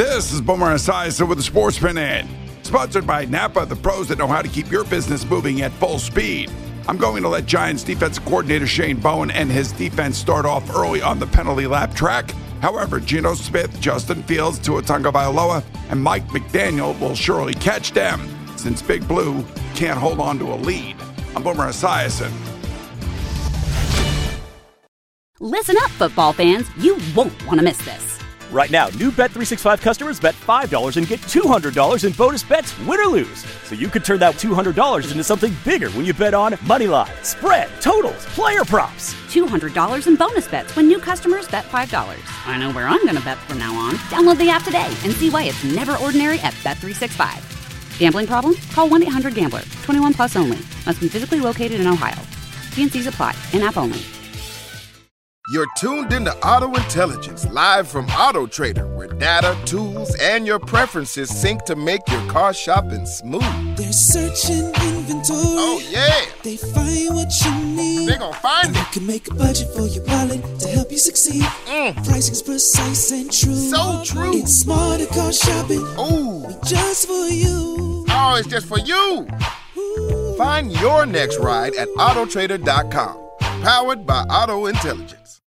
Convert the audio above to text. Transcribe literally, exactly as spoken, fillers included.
This is Boomer Esiason with the Sports Minute, sponsored by Napa, the pros that know how to keep your business moving at full speed. I'm going to let Giants defensive coordinator Shane Bowen and his defense start off early on the penalty lap track. However, Geno Smith, Justin Fields, Tua Tagovailoa, and Mike McDaniel will surely catch them, since Big Blue can't hold on to a lead. I'm Boomer Esiason. Listen up, football fans. You won't want to miss this. Right now, new Bet three sixty-five customers bet five dollars and get two hundred dollars in bonus bets, win or lose. So you could turn that two hundred dollars into something bigger when you bet on money line, spread, totals, player props. two hundred dollars in bonus bets when new customers bet five dollars. I know where I'm going to bet from now on. Download the app today and see why it's never ordinary at Bet three sixty-five. Gambling problem? Call one eight hundred gambler. twenty-one plus only. Must be physically located in Ohio. T and C's apply. In-app only. You're tuned into Auto Intelligence, live from Auto Trader, where data, tools, and your preferences sync to make your car shopping smooth. They're searching inventory. Oh, yeah. They find what you need. They're gonna find and it. You can make a budget for your wallet to help you succeed. Mm. Pricing's precise and true. So true. It's smarter car shopping. Ooh. Just for you. Oh, it's just for you. Ooh. Find your next ride at Auto Trader dot com. Powered by Auto Intelligence.